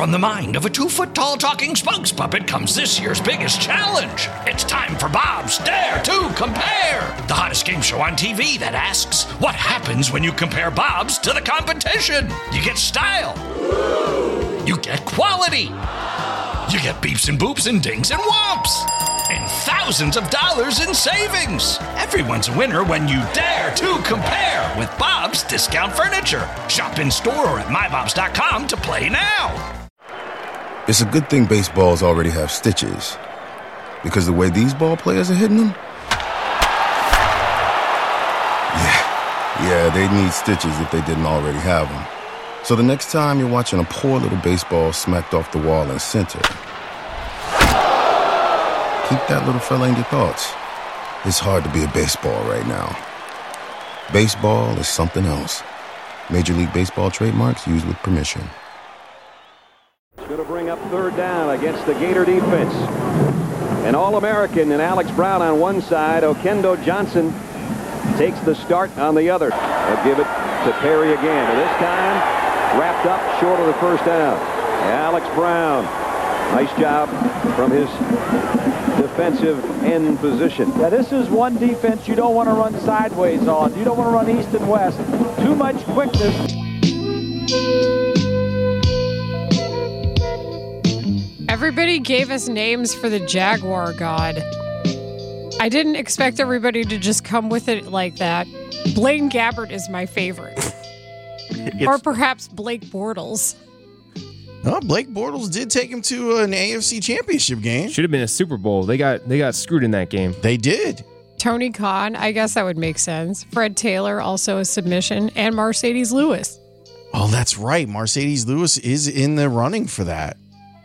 From the mind of a 2-foot-tall talking spokes puppet comes this year's biggest challenge. It's time for Bob's Dare to Compare, the hottest game show on TV that asks, what happens when you compare Bob's to the competition? You get style. You get quality. You get beeps and boops and dings and whomps. And thousands of dollars in savings. Everyone's a winner when you dare to compare with Bob's Discount Furniture. Shop in store or at mybobs.com to play now. It's a good thing baseballs already have stitches, because the way these ball players are hitting them, yeah, they'd need stitches if they didn't already have them. So the next time you're watching a poor little baseball smacked off the wall in center, keep that little fella in your thoughts. It's hard to be a baseball right now. Baseball is something else. Major League Baseball trademarks used with permission. Going to bring up third down against the Gator defense. An All-American and Alex Brown on one side. Okendo Johnson takes the start on the other. They'll give it to Perry again. And this time, wrapped up short of the first down. Alex Brown. Nice job from his defensive end position. Yeah, this is one defense you don't want to run sideways on. You don't want to run east and west. Too much quickness. Everybody gave us names for the Jaguar God. I didn't expect everybody to just come with it like that. Blaine Gabbert is my favorite. Or perhaps Blake Bortles. Oh, Blake Bortles did take him to an AFC Championship game. Should have been a Super Bowl. They got screwed in that game. They did. Tony Khan, I guess that would make sense. Fred Taylor, also a submission. And Mercedes Lewis. Oh, that's right. Mercedes Lewis is in the running for that.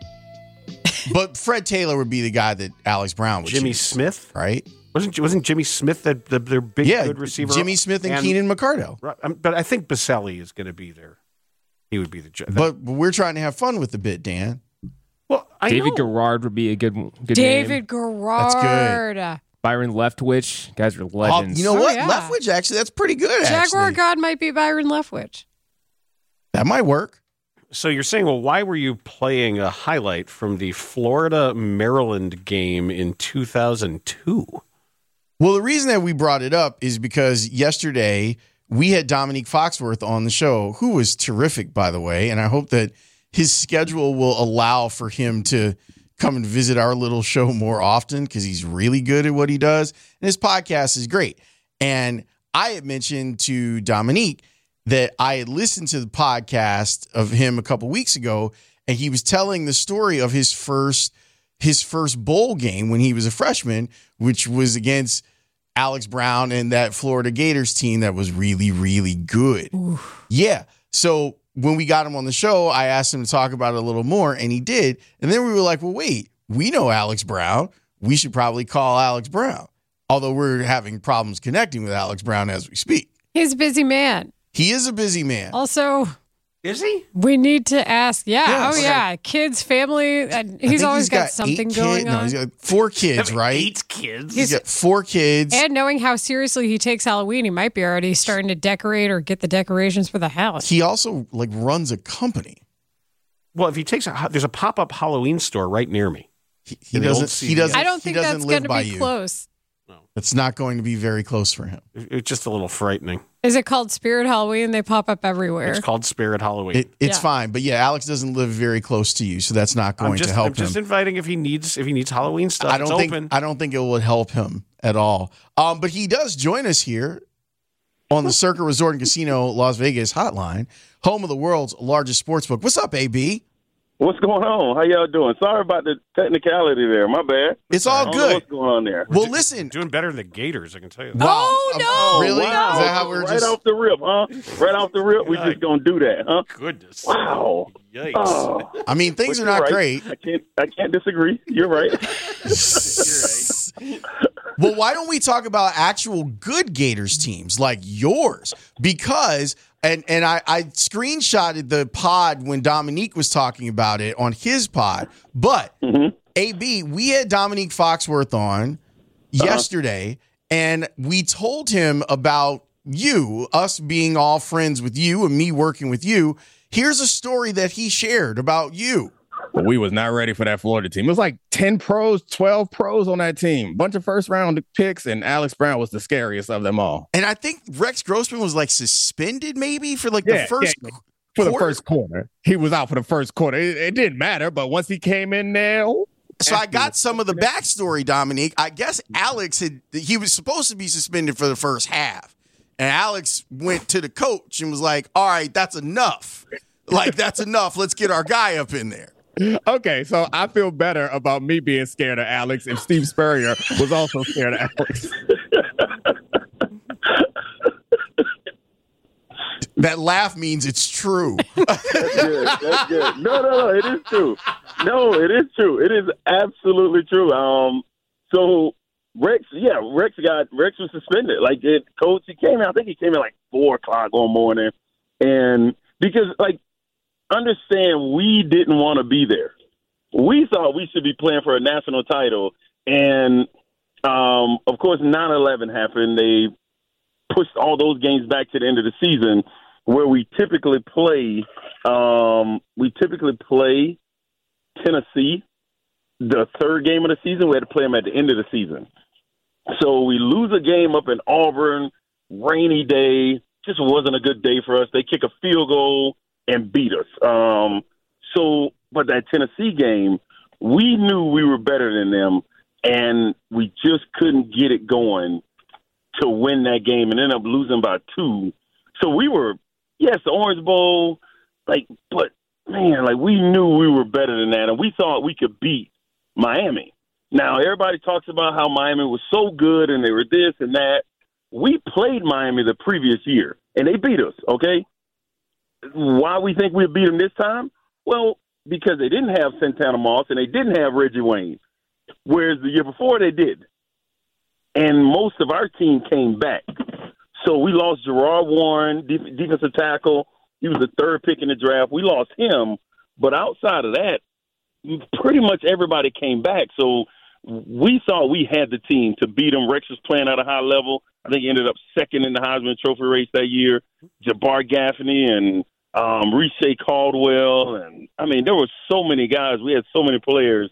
But Fred Taylor would be the guy that Alex Brown would Jimmy choose, Smith, right? Wasn't Jimmy Smith their big good receiver? Jimmy Smith and Keenan McCardell. Right, but I think Baselli is going to be there. He would be the. But we're trying to have fun with the bit, Dan. Well, David Garrard would be a good David name. Garrard. That's good. Byron Leftwich. Guys are legends. You know what? Yeah. Leftwich, actually, that's pretty good, Jaguar actually. God might be Byron Leftwich. That might work. So you're saying, well, why were you playing a highlight from the Florida-Maryland game in 2002? Well, the reason that we brought it up is because yesterday we had Dominique Foxworth on the show, who was terrific, by the way, and I hope that his schedule will allow for him to come and visit our little show more often, because he's really good at what he does, and his podcast is great. And I had mentioned to Dominique that I had listened to the podcast of him a couple weeks ago, and he was telling the story of his first bowl game when he was a freshman, which was against Alex Brown and that Florida Gators team that was really, really good. Oof. Yeah. So when we got him on the show, I asked him to talk about it a little more, and he did. And then we were like, well, wait, we know Alex Brown. We should probably call Alex Brown, although we're having problems connecting with Alex Brown as we speak. He's a busy man. He is a busy man. Also, is he? We need to ask. Yeah. Yes. Oh, yeah. Kids, family. He's always got something going on. No, he's got 4 kids, right? 8 kids. He's got 4 kids. And knowing how seriously he takes Halloween, he might be already starting to decorate or get the decorations for the house. He also runs a company. Well, if he takes there's a pop-up Halloween store right near me. He doesn't. I don't think that's going to be close. No. It's not going to be very close for him. It's just a little frightening. Is it called Spirit Halloween? They pop up everywhere. It's called Spirit Halloween. It's fine, but yeah, Alex doesn't live very close to you, so that's not going to help him. I'm just inviting if he needs Halloween stuff. I don't think it would help him at all. But he does join us here on the Circa Resort and Casino Las Vegas hotline, home of the world's largest sportsbook. What's up, AB? What's going on? How y'all doing? Sorry about the technicality there. My bad. It's all good. What's going on there? Well, listen. Doing better than the Gators, I can tell you. Wow. Oh, no. Really? Wow. Is that how we're right off the rip, huh? Right off the rip, we're just going to do that, huh? Goodness. Wow. Yikes. Oh. I mean, things are not great. I can't disagree. You're right. Well, why don't we talk about actual good Gators teams like yours? Because and I screenshotted the pod when Dominique was talking about it on his pod. But AB, we had Dominique Foxworth on yesterday, and we told him about you, us being all friends with you and me working with you. Here's a story that he shared about you. But we was not ready for that Florida team. It was like 10 pros, 12 pros on that team. Bunch of first-round picks, and Alex Brown was the scariest of them all. And I think Rex Grossman was like suspended maybe for like the first for the first quarter. He was out for the first quarter. It didn't matter, but once he came in there... So I got some of the backstory, Dominique. I guess he was supposed to be suspended for the first half. And Alex went to the coach and was like, all right, that's enough. Like, that's enough. Let's get our guy up in there. Okay, so I feel better about me being scared of Alex if Steve Spurrier was also scared of Alex. That laugh means it's true. That's good. That's good. No, it is true. No, it is true. It is absolutely true. So Rex was suspended. Like, coach, he came in, I think he came in like 4:00 one morning. And because, like, understand, we didn't want to be there. We thought we should be playing for a national title. And, of course, 9/11 happened. They pushed all those games back to the end of the season, where we typically play Tennessee the third game of the season. We had to play them at the end of the season. So we lose a game up in Auburn, rainy day, just wasn't a good day for us. They kick a field goal and beat us. But that Tennessee game, we knew we were better than them, and we just couldn't get it going to win that game and ended up losing by 2. So we were, yes, the Orange Bowl, but man, we knew we were better than that, and we thought we could beat Miami. Now, everybody talks about how Miami was so good and they were this and that. We played Miami the previous year, and they beat us, okay? Why we think we'll beat them this time? Well, because they didn't have Santana Moss and they didn't have Reggie Wayne, whereas the year before they did. And most of our team came back. So we lost Gerard Warren, defensive tackle. He was the third pick in the draft. We lost him. But outside of that, pretty much everybody came back. So we thought we had the team to beat them. Rex was playing at a high level. I think he ended up second in the Heisman Trophy race that year. Jabbar Gaffney and Reese Caldwell. And, I mean, there were so many guys. We had so many players.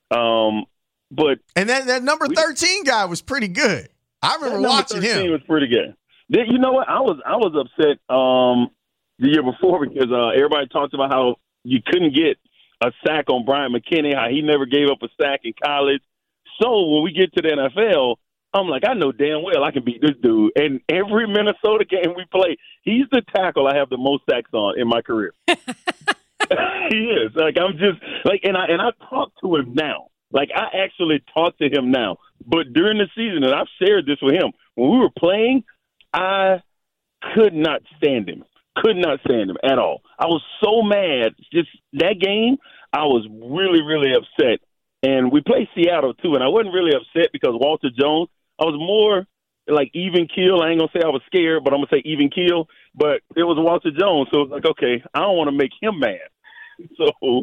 And that number 13 guy was pretty good. I remember watching him. He was pretty good. You know what? I was upset the year before because everybody talked about how you couldn't get a sack on Brian McKinney, how he never gave up a sack in college. So when we get to the NFL, I'm like, I know damn well I can beat this dude. And every Minnesota game we play, he's the tackle I have the most sacks on in my career. He is. I'm just and I talk to him now. I actually talk to him now. But during the season, and I've shared this with him, when we were playing, I could not stand him. Could not stand him at all. I was so mad. Just that game, I was really, really upset. And we played Seattle, too, and I wasn't really upset because Walter Jones. I was more even keel. I ain't going to say I was scared, but I'm going to say even keel. But it was Walter Jones, so it was okay, I don't want to make him mad. So...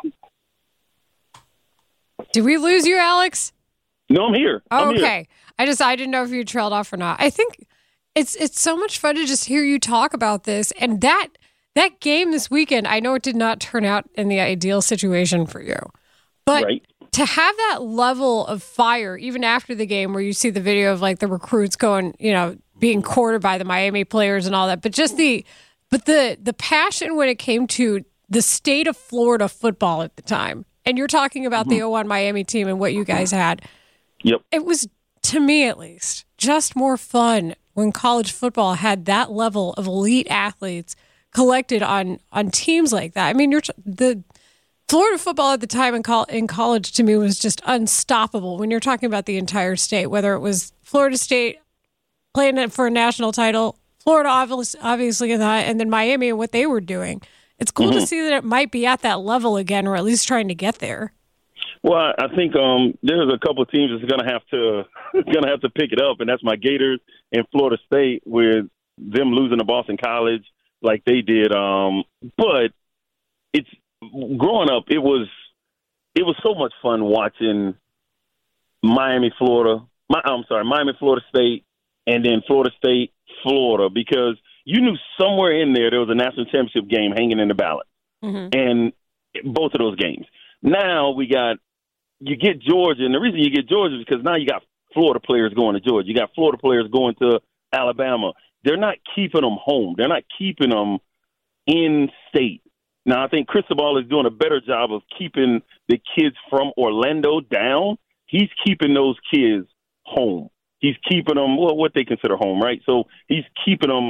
Did we lose you, Alex? No, I'm here. Oh, okay. I didn't know if you trailed off or not. I think it's so much fun to just hear you talk about this. And that game this weekend, I know it did not turn out in the ideal situation for you. But to have that level of fire, even after the game where you see the video of the recruits going, being courted by the Miami players and all that, but just the passion when it came to the state of Florida football at the time. And you're talking about the 01 Miami team and what you guys had. Yep. It was, to me at least, just more fun when college football had that level of elite athletes collected on teams like that. I mean, the Florida football at the time in college, to me, was just unstoppable when you're talking about the entire state, whether it was Florida State playing it for a national title, Florida obviously in that, and then Miami and what they were doing. It's cool to see that it might be at that level again, or at least trying to get there. Well, I think there's a couple of teams that's going to have to pick it up, and that's my Gators and Florida State with them losing to Boston College like they did. But it's growing up, it was so much fun watching Miami, Florida State, and then Florida State, Florida, because you knew somewhere in there was a national championship game hanging in the balance. And both of those games. Now you get Georgia, and the reason you get Georgia is because now you got Florida players going to Georgia. You got Florida players going to Alabama. They're not keeping them home. They're not keeping them in state. Now, I think Cristobal is doing a better job of keeping the kids from Orlando down. He's keeping those kids home. He's keeping them, what they consider home, right? So he's keeping them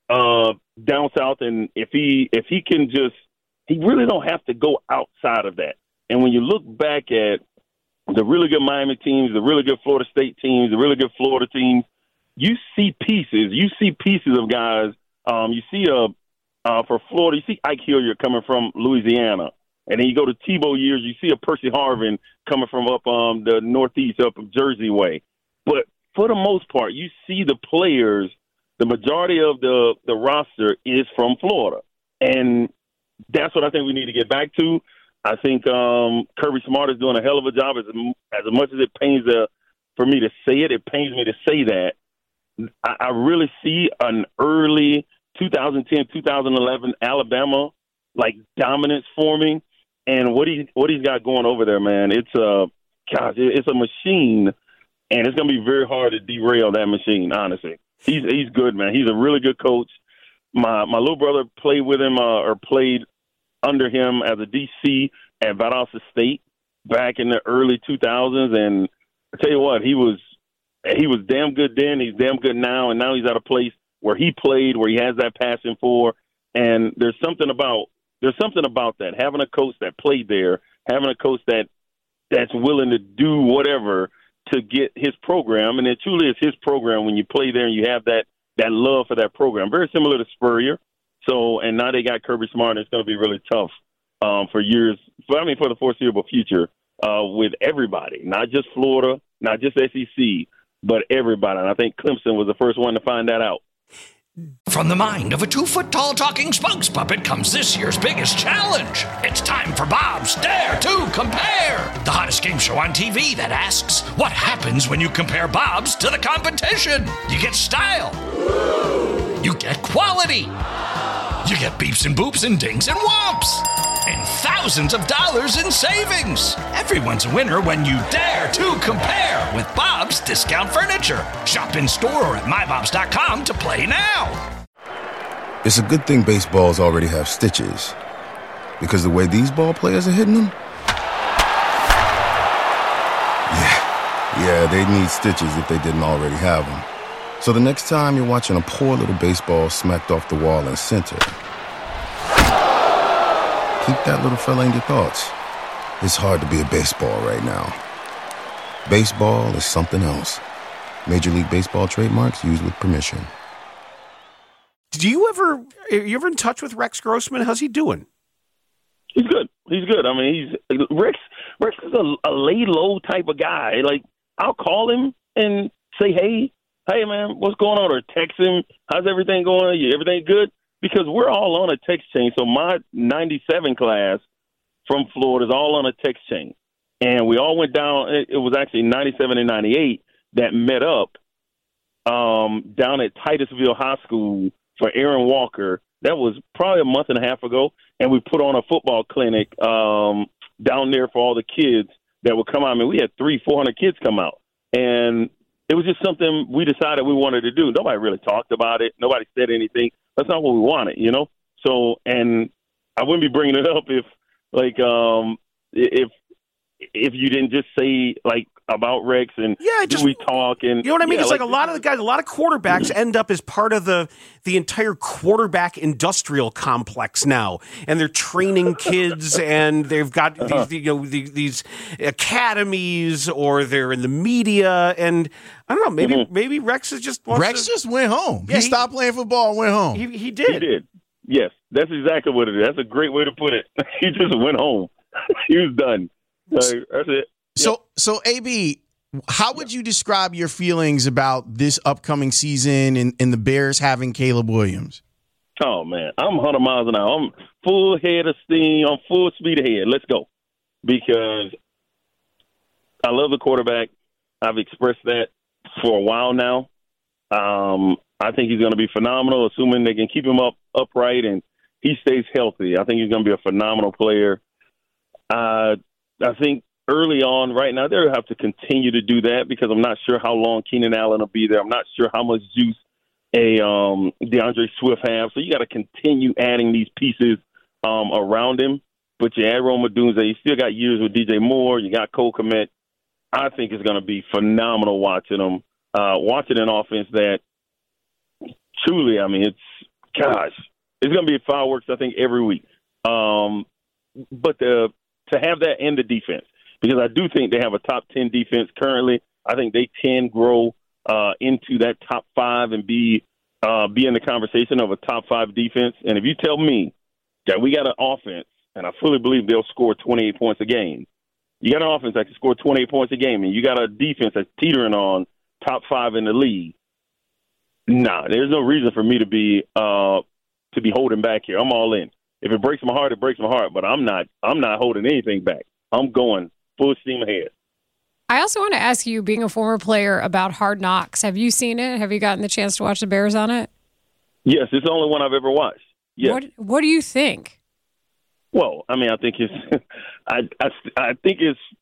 down south, and if he can just, he really don't have to go outside of that. And when you look back at the really good Miami teams, the really good Florida State teams, the really good Florida teams, you see pieces. You see pieces of guys. You see for Florida, you see Ike Hilliard coming from Louisiana. And then you go to Tebow years, you see a Percy Harvin coming from up the northeast, up of Jersey way. But for the most part, you see the players, the majority of the roster is from Florida. And that's what I think we need to get back to. I think Kirby Smart is doing a hell of a job. As much as it pains for me to say it, it pains me to say that. I really see an early 2010, 2011 Alabama like dominance forming, and what he's got going over there, man. It's it's a machine, and it's gonna be very hard to derail that machine. Honestly, he's good, man. He's a really good coach. My little brother played with him or played under him as a DC at Valdosta State back in the early 2000s, and I tell you what, he was damn good then. He's damn good now, and now he's at a place where he played, where he has that passion for. And there's something about that. Having a coach that played there, having a coach that's willing to do whatever to get his program, and it truly is his program when you play there and you have that love for that program. Very similar to Spurrier. So, and now they got Kirby Smart, and it's going to be really tough for the foreseeable future with everybody, not just Florida, not just SEC, but everybody. And I think Clemson was the first one to find that out. From the mind of a 2-foot-tall talking spokes puppet comes this year's biggest challenge. It's time for Bob's Dare to Compare, the hottest game show on TV that asks, what happens when you compare Bob's to the competition? You get style. You get quality. You get beeps and boops and dings and whomps. And thousands of dollars in savings. Everyone's a winner when you dare to compare with Bob's Discount Furniture. Shop in store or at mybobs.com to play now. It's a good thing baseballs already have stitches, because the way these ball players are hitting them, yeah, they need stitches if they didn't already have them. So the next time you're watching a poor little baseball smacked off the wall in center, keep that little fella in your thoughts. It's hard to be a baseball right now. Baseball is something else. Major League Baseball trademarks used with permission. Are you ever in touch with Rex Grossman? How's he doing? He's good. I mean, Rex is a lay low type of guy. Like, I'll call him and say, hey man, what's going on? Or text him, how's everything going? Everything good? Because we're all on a text chain. So my 97 class from Florida is all on a text chain. And we all went down. It was actually 97 and 98 that met up down at Titusville High School for Aaron Walker. That was probably a month and a half ago. And we put on a football clinic down there for all the kids that would come out. I mean, we had 300-400 kids come out. And it was just something we decided we wanted to do. Nobody really talked about it. Nobody said anything. That's not what we wanted, you know? So, and I wouldn't be bringing it up if you didn't just say, like, about Rex and we talk and you know what I mean? It's like a lot of quarterbacks end up as part of the entire quarterback industrial complex now, and they're training kids, and they've got these academies, or they're in the media, and I don't know, maybe Rex is just just went home. Yeah, he stopped playing football and went home. He did. He did. Yes, that's exactly what it is. That's a great way to put it. He just went home. He was done. That's it. So AB, how would you describe your feelings about this upcoming season and the Bears having Caleb Williams? Oh, man, I'm 100 miles an hour. I'm full head of steam. I'm full speed ahead. Let's go. Because I love the quarterback. I've expressed that for a while now. I think he's going to be phenomenal, assuming they can keep him upright and he stays healthy. I think he's going to be a phenomenal player. I think early on, right now, they'll have to continue to do that because I'm not sure how long Keenan Allen will be there. I'm not sure how much juice DeAndre Swift have. So you got to continue adding these pieces around him. But you add Rome Odunze, you still got years with DJ Moore. You got Cole Kmet. I think it's going to be phenomenal watching them. Watching an offense that truly, I mean, it's going to be fireworks, I think, every week. But to have that in the defense, because I do think they have a top 10 defense currently. I think they can grow into that top 5 and be in the conversation of a top 5 defense. And if you tell me that we got an offense, and I fully believe they'll score 28 points a game, you got an offense that can score 28 points a game, and you got a defense that's teetering on top 5 in the league. Nah, there's no reason for me to be holding back here. I'm all in. If it breaks my heart, it breaks my heart. But I'm not holding anything back. I'm going full steam ahead. I also want to ask you, being a former player, about Hard Knocks. Have you seen it? Have you gotten the chance to watch the Bears on it? Yes, it's the only one I've ever watched. Yes. What do you think? Well, I mean, I think it's. I think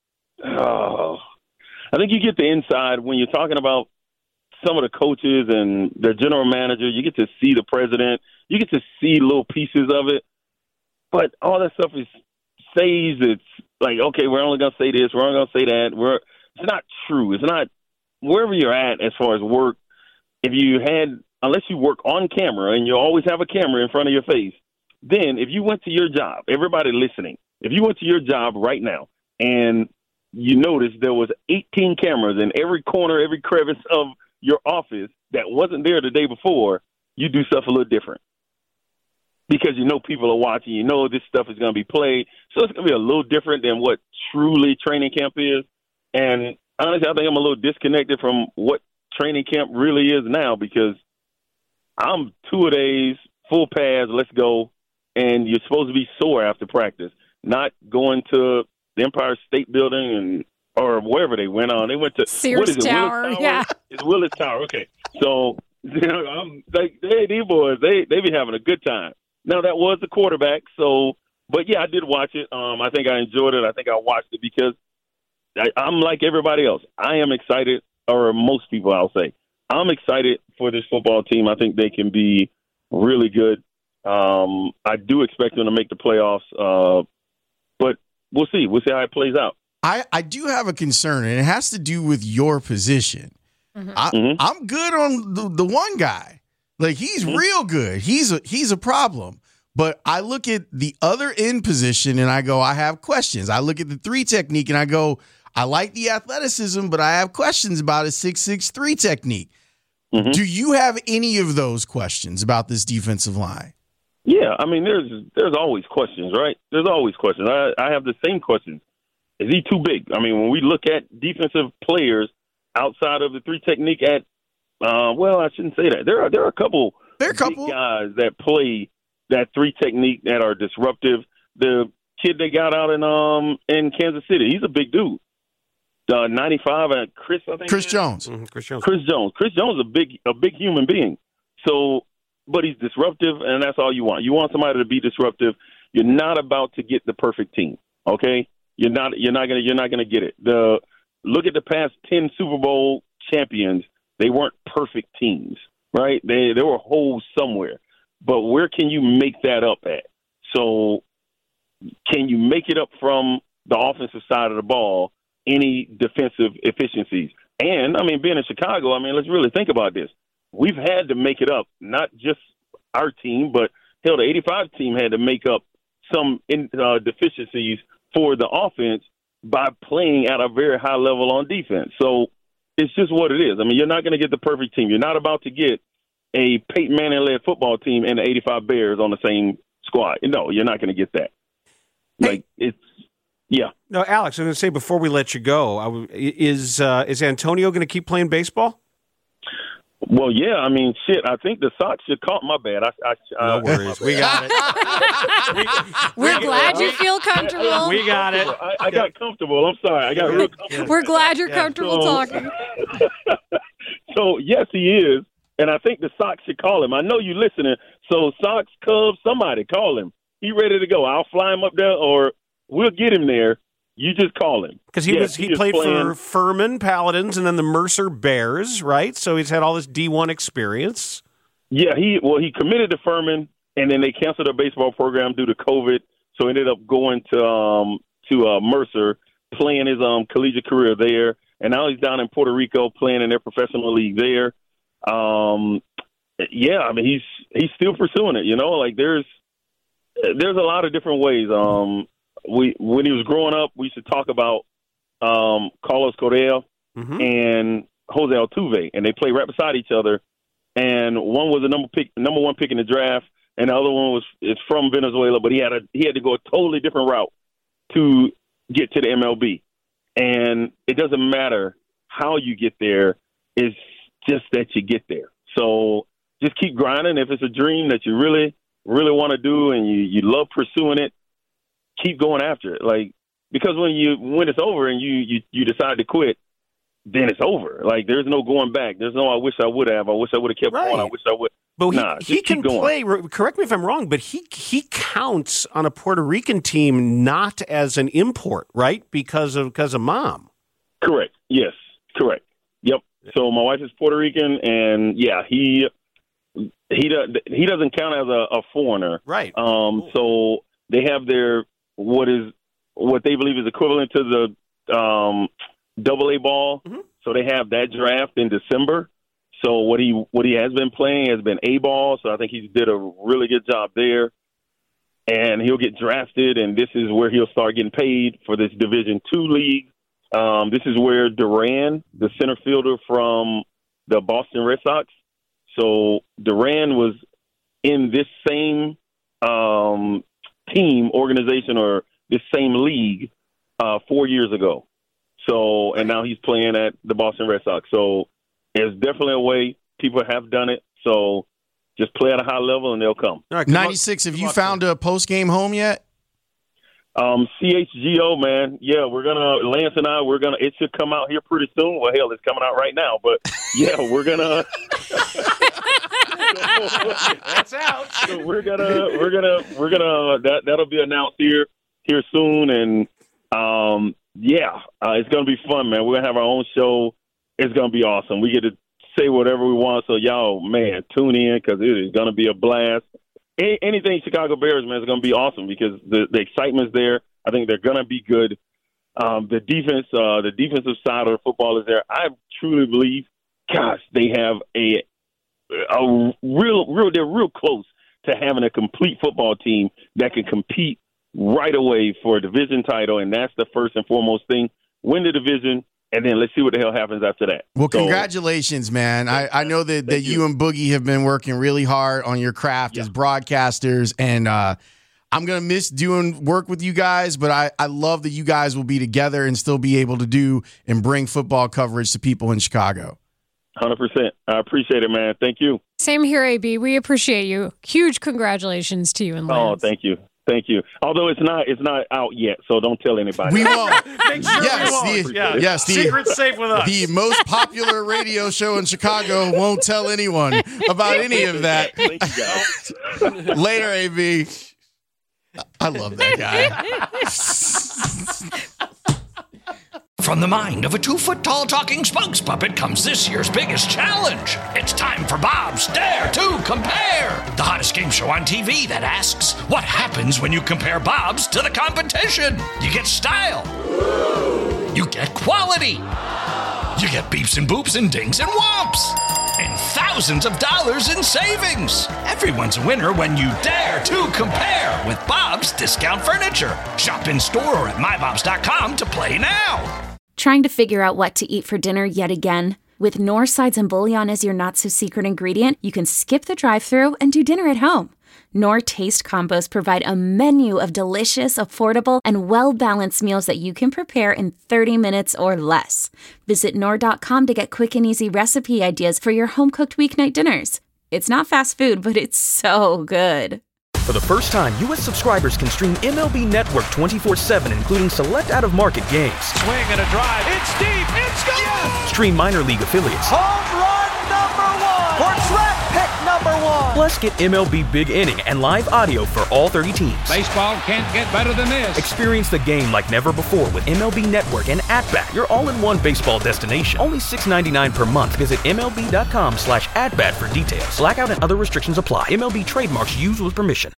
you get the inside when you're talking about some of the coaches and the general manager. You get to see the president. You get to see little pieces of it. But all that stuff says it's like, okay, we're only going to say this. We're only going to say that. It's not true. It's not wherever you're at as far as work. Unless you work on camera and you always have a camera in front of your face, then if you went to your job, everybody listening, if you went to your job right now and you noticed there was 18 cameras in every corner, every crevice of your office that wasn't there the day before, you do stuff a little different. Because you know people are watching, you know this stuff is going to be played. So it's going to be a little different than what truly training camp is. And honestly, I think I'm a little disconnected from what training camp really is now because I'm 2-a-days, full pads, let's go. And you're supposed to be sore after practice, not going to the Empire State Building or wherever they went on. They went to Sears Tower. Willis Tower? Yeah. It's Willis Tower. Okay. So I'm like, hey, these boys, they be having a good time. Now, that was the quarterback, but yeah, I did watch it. I think I enjoyed it. I think I watched it because I'm like everybody else. I am excited, or most people, I'll say. I'm excited for this football team. I think they can be really good. I do expect them to make the playoffs, but we'll see. We'll see how it plays out. I do have a concern, and it has to do with your position. Mm-hmm. I'm good on the one guy. Like, he's real good. He's a problem. But I look at the other end position and I go, I have questions. I look at the 3 technique and I go, I like the athleticism, but I have questions about his 6'6" technique. Mm-hmm. Do you have any of those questions about this defensive line? Yeah, I mean, there's always questions, right? There's always questions. I have the same questions. Is he too big? I mean, when we look at defensive players outside of the 3 technique I shouldn't say that. There are a couple big guys that play that 3 technique that are disruptive. The kid they got out in Kansas City, he's a big dude. 95 and Chris Jones. Mm-hmm. Chris Jones. Chris Jones is a big human being. So, but he's disruptive, and that's all you want. You want somebody to be disruptive. You're not about to get the perfect team. Okay, you're not gonna get it. Look at the past 10 Super Bowl champions. They weren't perfect teams, right? There were holes somewhere. But where can you make that up at? So can you make it up from the offensive side of the ball, any defensive efficiencies? And, I mean, being in Chicago, I mean, let's really think about this. We've had to make it up, not just our team, but, hell, the 85 team had to make up some deficiencies for the offense by playing at a very high level on defense. So it's just what it is. I mean, you're not going to get the perfect team. You're not about to get a Peyton Manning-led football team and the 85 Bears on the same squad. No, you're not going to get that. No, Alex, I'm going to say before we let you go, is Antonio going to keep playing baseball? Well, yeah. I mean, shit. I think the Sox should call. My bad. No worries. We got it. We're glad you feel comfortable. We got it. I got comfortable. I'm sorry. I got real comfortable. We're glad you're comfortable talking. So, yes, he is. And I think the Sox should call him. I know you listening. So Sox, Cubs, somebody call him. He ready to go. I'll fly him up there, or we'll get him there. You just call him. Because he played for Furman Paladins and then the Mercer Bears, right? So he's had all this D1 experience. Yeah, he committed to Furman, and then they canceled their baseball program due to COVID. So he ended up going to Mercer, playing his collegiate career there. And now he's down in Puerto Rico playing in their professional league there. Yeah, I mean, he's still pursuing it, you know, like there's a lot of different ways. When he was growing up, we used to talk about Carlos Correa and Jose Altuve, and they play right beside each other. And one was the number one pick in the draft, and the other one is from Venezuela, but he had to go a totally different route to get to the MLB. And it doesn't matter how you get there; it's just that you get there. So just keep grinding. If it's a dream that you really, really want to do and you love pursuing it, keep going after it. Like, because when it's over and you decide to quit, then it's over. Like, there's no going back. There's no I wish I would have. I wish I would have kept going. I wish I would. But he can play. Correct me if I'm wrong, but he counts on a Puerto Rican team not as an import, right? Because of mom. Correct. Yes. Correct. Yep. So my wife is Puerto Rican, and yeah, he doesn't count as a foreigner, right? So they have their what they believe is equivalent to the AA ball. So they have that draft in December. So what he has been playing has been A ball. So I think he did a really good job there, and he'll get drafted. And this is where he'll start getting paid for this Division II league. This is where Duran, the center fielder from the Boston Red Sox. So Duran was in this same team, organization, or this same league 4 years ago. So, and now he's playing at the Boston Red Sox. So there's definitely a way. People have done it. So just play at a high level and they'll come. Right, 96, have you found a post-game home yet? CHGO, man. Yeah, Lance and I, it should come out here pretty soon. Well, hell, it's coming out right now. But yeah, we're going to. That's out. So that'll be announced here soon. And it's going to be fun, man. We're going to have our own show. It's going to be awesome. We get to say whatever we want. So y'all, man, tune in because it is going to be a blast. Anything Chicago Bears, man, is going to be awesome because the excitement's there. I think they're going to be good. The defensive side of the football is there. I truly believe, gosh, they have they're real close to having a complete football team that can compete right away for a division title, and that's the first and foremost thing. Win the division, and then let's see what the hell happens after that. Well, congratulations, man. I know that you and Boogie have been working really hard on your craft as broadcasters, and I'm going to miss doing work with you guys, but I love that you guys will be together and still be able to do and bring football coverage to people in Chicago. 100%. I appreciate it, man. Thank you. Same here, AB. We appreciate you. Huge congratulations to you and Lance. Oh, thank you. Thank you. Although it's not out yet, so don't tell anybody. We won't. Make sure we won't. Yes, secret's safe with us. The most popular radio show in Chicago won't tell anyone about any of that. Thank you, guys. Later, AB. I love that guy. From the mind of a 2-foot-tall talking spokes puppet comes this year's biggest challenge. It's time for Bob's Dare to Compare, the hottest game show on TV that asks, what happens when you compare Bob's to the competition? You get style. You get quality. You get beeps and boops and dings and whomps. And thousands of dollars in savings. Everyone's a winner when you dare to compare with Bob's Discount Furniture. Shop in store or at mybobs.com to play now. Trying to figure out what to eat for dinner yet again? With Knorr sides and bouillon as your not-so-secret ingredient, you can skip the drive-thru and do dinner at home. Knorr Taste Combos provide a menu of delicious, affordable, and well-balanced meals that you can prepare in 30 minutes or less. Visit Knorr.com to get quick and easy recipe ideas for your home-cooked weeknight dinners. It's not fast food, but it's so good. For the first time, U.S. subscribers can stream MLB Network 24/7, including select out-of-market games. Swing and a drive. It's deep. It's gone. Stream minor league affiliates. Home run number 1. #1. Plus, get MLB Big Inning and live audio for all 30 teams. Baseball can't get better than this. Experience the game like never before with MLB Network and At-Bat, your all-in-one baseball destination. Only $6.99 per month. Visit MLB.com/atbat for details. Blackout and other restrictions apply. MLB trademarks used with permission.